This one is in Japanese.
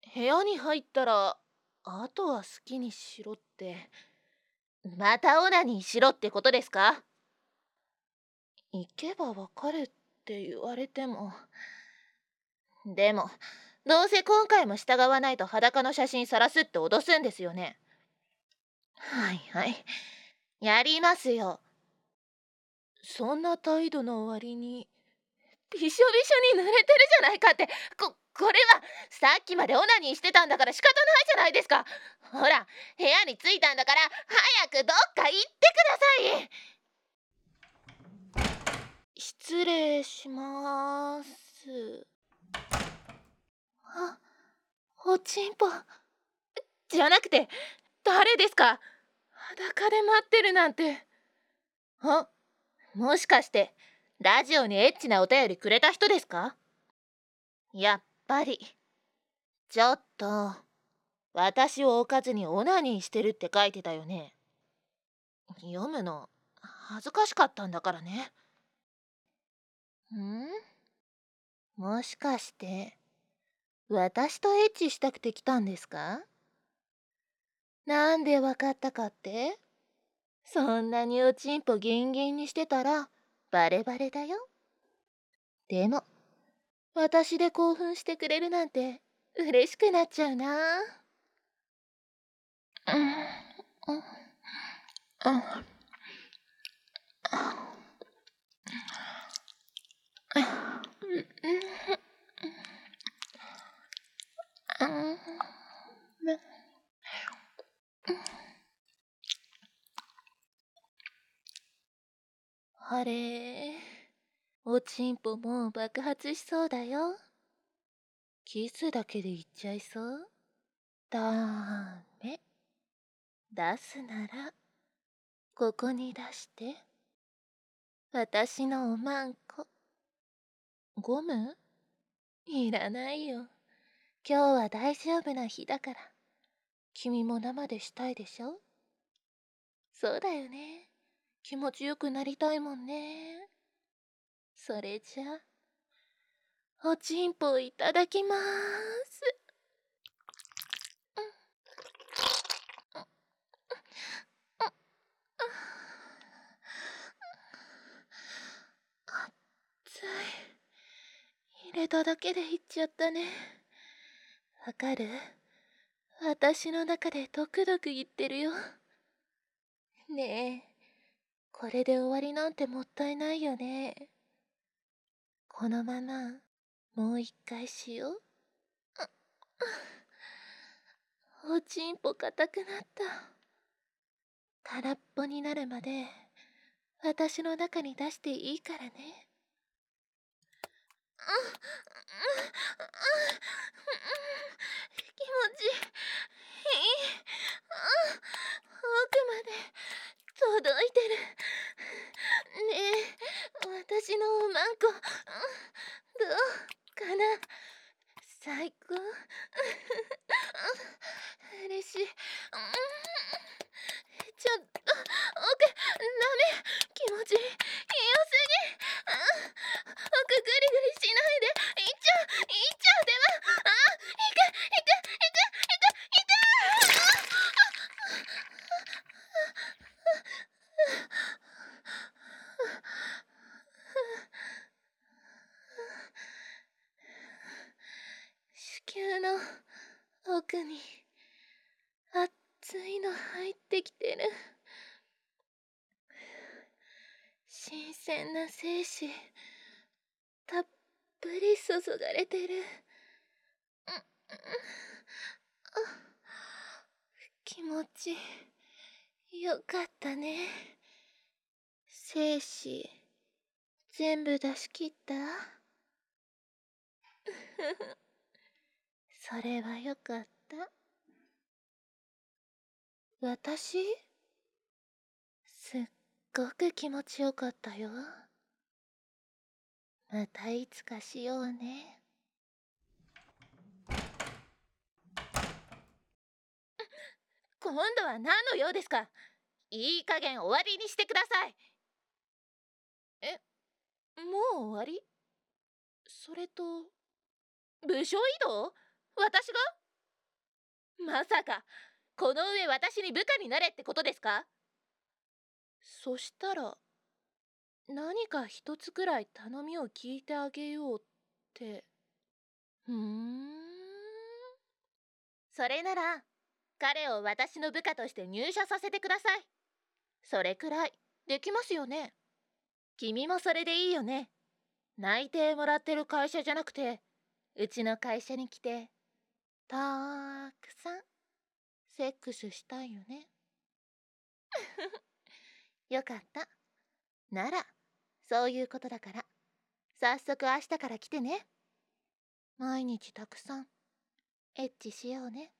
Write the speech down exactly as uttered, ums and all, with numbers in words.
部屋に入ったら、あとは好きにしろって。またオナニーしろってことですか？行けばわかるって言われても。でも、どうせ今回も従わないと裸の写真晒すって脅すんですよね。はいはい。やりますよ。そんな態度の割に、びしょびしょに濡れてるじゃないかって、こ、これは、さっきまでオナニーしてたんだから仕方ないじゃないですか。ほら、部屋に着いたんだから、早くどっか行ってください。失礼します。あ、おちんぽ。じゃなくて、誰ですか？裸で待ってるなんて。あ、もしかして、ラジオにエッチなお便りくれた人ですか？やっぱり。ちょっと、私を置かずにオナニーしてるって書いてたよね。読むの、恥ずかしかったんだからね。ん？もしかして、私とエッチしたくて来たんですか？なんでわかったかって？そんなにおちんぽギンギンにしてたら、バレバレだよ。でも、私で興奮してくれるなんて、嬉しくなっちゃうな。うん、うん、うん、うん、あれ、おちんぽもう爆発しそうだよ。キスだけで言っちゃいそう？ダメ。出すなら、ここに出して。私のおまんこ。ゴム？いらないよ。今日は大丈夫な日だから。君も生でしたいでしょ？そうだよね。気持ちよくなりたいもんね。それじゃあ、おちんぽいただきまーす。熱い。入れただけでいっちゃったね。わかる？私の中でドクドク言ってるよ。ねえ、これで終わりなんてもったいないよね。このまま、もう一回しよう。おちんぽ硬くなった。空っぽになるまで、私の中に出していいからね。気持ちいい。奥まで届いてる。ねえ、私のおまんこ、どうかな？最高。嬉しい。ちょっと、奥、ダメ。気持ちいい。良すぎ。奥グリグリしないで。行っちゃう、行っちゃう。では、あ、行く、行く、行く、行く、行く。子宮の奥に熱いの入ってきてる。新鮮な精子たっぷり注がれてる。気持ちよかったね。精子全部出し切った？それはよかった。私すっごく気持ちよかったよ。またいつかしようね。今度は何の用ですか？いい加減終わりにしてください。え、もう終わり？それと、部署移動？私が？ まさかこの上私に部下になれってことですか？そしたら何か一つくらい頼みを聞いてあげようって。ふーん。それなら彼を私の部下として入社させてください。それくらいできますよね。君もそれでいいよね。内定もらってる会社じゃなくて、うちの会社に来てたーくさんセックスしたいよね。よかった。ならそういうことだから早速明日から来てね。毎日たくさんエッチしようね。